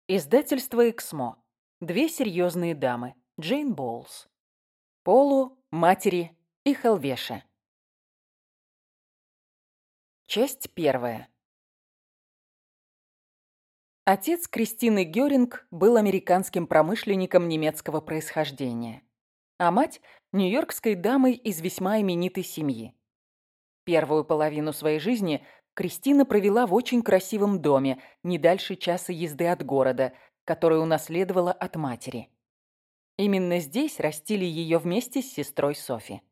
Издательство «Эксмо». Две серьезные дамы. Джейн Боулс. Полу, матери и Хелвеше. Часть первая. Отец Кристины Гёринг был американским промышленником немецкого происхождения, а мать– нью-йоркской дамой из весьма именитой семьи. Первую половину своей жизни Кристина провела в очень красивом доме, не дальше часа езды от города, который унаследовала от матери. Именно здесь растили ее вместе с сестрой Софи.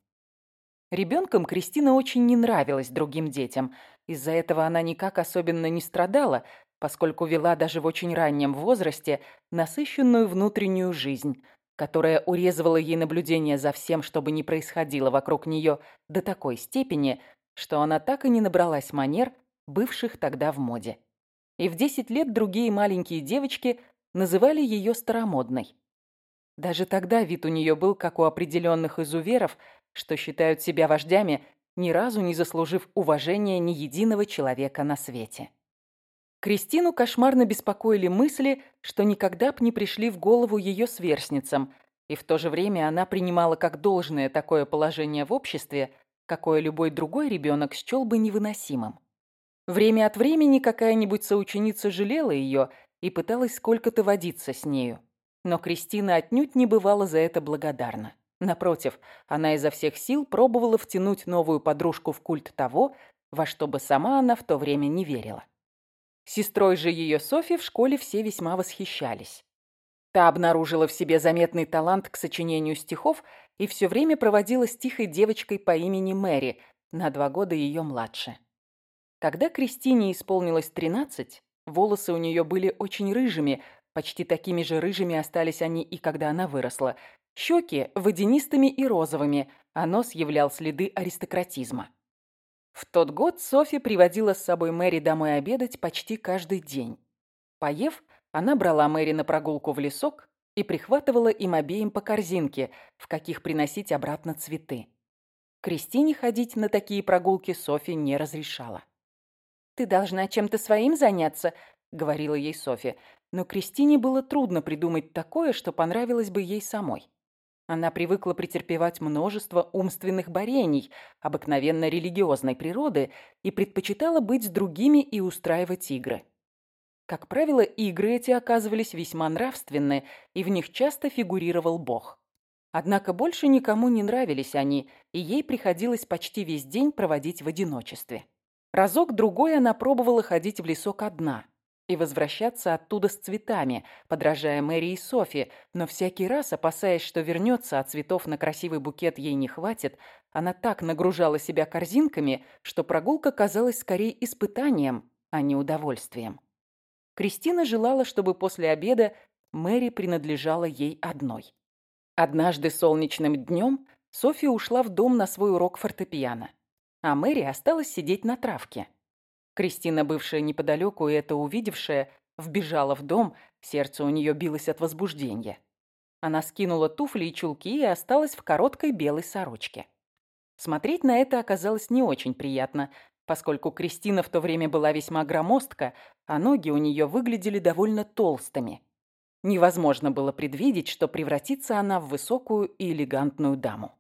Ребенком Кристина очень не нравилась другим детям. Из-за этого она никак особенно не страдала, поскольку вела даже в очень раннем возрасте насыщенную внутреннюю жизнь, которая урезывала ей наблюдение за всем, что бы ни происходило вокруг нее, до такой степени, что она так и не набралась манер, бывших тогда в моде. И в 10 лет другие маленькие девочки называли ее старомодной. Даже тогда вид у нее был, как у определенных изуверов, что считают себя вождями, ни разу не заслужив уважения ни единого человека на свете. Кристину кошмарно беспокоили мысли, что никогда б не пришли в голову ее сверстницам, и в то же время она принимала как должное такое положение в обществе, какое любой другой ребенок счел бы невыносимым. Время от времени какая-нибудь соученица жалела ее и пыталась сколько-то водиться с нею. Но Кристина отнюдь не бывала за это благодарна. Напротив, она изо всех сил пробовала втянуть новую подружку в культ того, во что бы сама она в то время не верила. Сестрой же ее Софи в школе все весьма восхищались. Та обнаружила в себе заметный талант к сочинению стихов и все время проводила с тихой девочкой по имени Мэри, на 2 года ее младше. Когда Кристине исполнилось 13, волосы у нее были очень рыжими, почти такими же рыжими остались они и когда она выросла. Щеки водянистыми и розовыми, а нос являл следы аристократизма. В тот год Софи приводила с собой Мэри домой обедать почти каждый день. Поев, она брала Мэри на прогулку в лесок и прихватывала им обеим по корзинке, в каких приносить обратно цветы. Кристине ходить на такие прогулки Софи не разрешала. «Ты должна чем-то своим заняться», — говорила ей Софи. Но Кристине было трудно придумать такое, что понравилось бы ей самой. Она привыкла претерпевать множество умственных борений, обыкновенно религиозной природы, и предпочитала быть с другими и устраивать игры. Как правило, игры эти оказывались весьма нравственны, и в них часто фигурировал Бог. Однако больше никому не нравились они, и ей приходилось почти весь день проводить в одиночестве. Разок-другой она пробовала ходить в лесок одна и возвращаться оттуда с цветами, подражая Мэри и Софи, но всякий раз, опасаясь, что вернется, а цветов на красивый букет ей не хватит, она так нагружала себя корзинками, что прогулка казалась скорее испытанием, а не удовольствием. Кристина желала, чтобы после обеда Мэри принадлежала ей одной. Однажды солнечным днем Софи ушла в дом на свой урок фортепиано, а Мэри осталась сидеть на травке. Кристина, бывшая неподалеку и это увидевшая, вбежала в дом, сердце у нее билось от возбуждения. Она скинула туфли и чулки и осталась в короткой белой сорочке. Смотреть на это оказалось не очень приятно, поскольку Кристина в то время была весьма громоздка, а ноги у нее выглядели довольно толстыми. Невозможно было предвидеть, что превратится она в высокую и элегантную даму.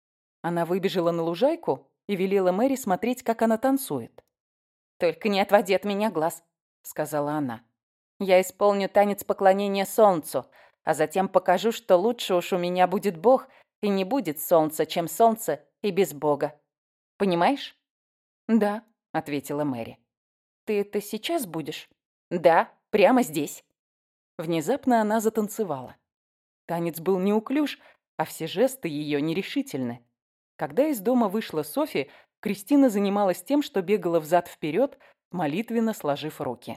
Она выбежала на лужайку и велела Мэри смотреть, как она танцует. «Только не отводи от меня глаз», — сказала она. «Я исполню танец поклонения солнцу, а затем покажу, что лучше уж у меня будет Бог, и не будет солнца, чем солнце, и без Бога. Понимаешь?» «Да», — ответила Мэри. «Ты это сейчас будешь?» «Да, прямо здесь». Внезапно она затанцевала. Танец был неуклюж, а все жесты ее нерешительны. Когда из дома вышла Софи, Кристина занималась тем, что бегала взад-вперед, молитвенно сложив руки.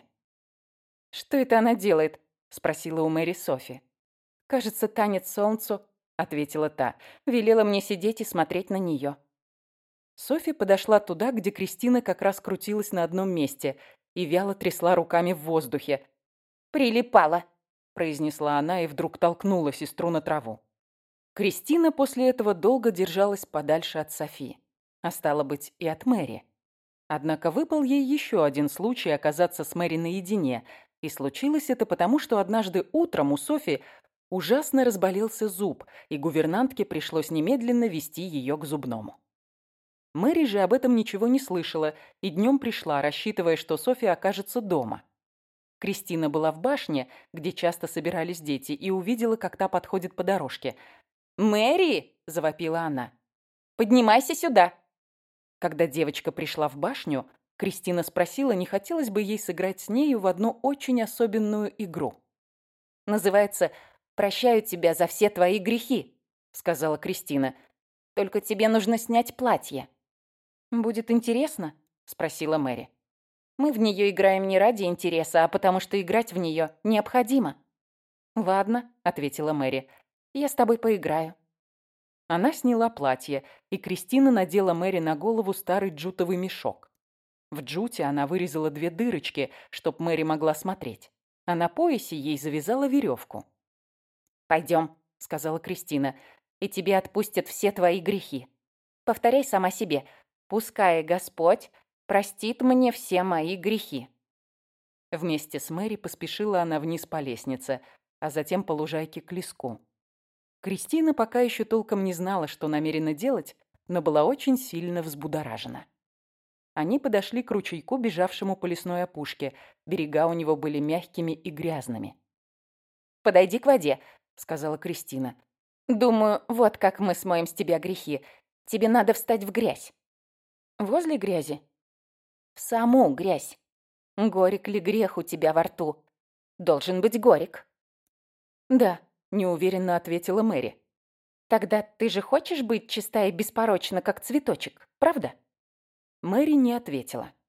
«Что это она делает?» – спросила у Мэри Софи. «Кажется, танец солнцу», – ответила та. «Велела мне сидеть и смотреть на нее». Софи подошла туда, где Кристина как раз крутилась на одном месте и вяло трясла руками в воздухе. «Прилипала», – произнесла она и вдруг толкнула сестру на траву. Кристина после этого долго держалась подальше от Софи, а стало быть и от Мэри. Однако выпал ей еще один случай оказаться с Мэри наедине, И случилось это потому, что однажды утром у Софи ужасно разболелся зуб, и гувернантке пришлось немедленно вести ее к зубному. Мэри же об этом ничего не слышала и днем пришла, рассчитывая, что Софи окажется дома. Кристина была в башне, где часто собирались дети, и увидела, как та подходит по дорожке. «Мэри!» – завопила она. «Поднимайся сюда!» Когда девочка пришла в башню, Кристина спросила, не хотелось бы ей сыграть с нею в одну очень особенную игру. «Называется «Прощаю тебя за все твои грехи», — сказала Кристина. «Только тебе нужно снять платье». «Будет интересно?» — спросила Мэри. «Мы в нее играем не ради интереса, а потому что играть в нее необходимо». «Ладно», — ответила Мэри, — «я с тобой поиграю». Она сняла платье, и Кристина надела Мэри на голову старый джутовый мешок. В джуте она вырезала 2 дырочки, чтоб Мэри могла смотреть, а на поясе ей завязала веревку. «Пойдем», — сказала Кристина, — «и тебе отпустят все твои грехи. Повторяй сама себе: «Пускай Господь простит мне все мои грехи». Вместе с Мэри поспешила она вниз по лестнице, а затем по лужайке к леску. Кристина пока еще толком не знала, что намерена делать, но была очень сильно взбудоражена. Они подошли к ручейку, бежавшему по лесной опушке. Берега у него были мягкими и грязными. «Подойди к воде», — сказала Кристина. «Думаю, вот как мы смоем с тебя грехи. Тебе надо встать в грязь». «Возле грязи?» «В саму грязь. Горек ли грех у тебя во рту? Должен быть горек». «Да», — неуверенно ответила Мэри. «Тогда ты же хочешь быть чиста и беспорочна, как цветочек, правда?» Мэри не ответила.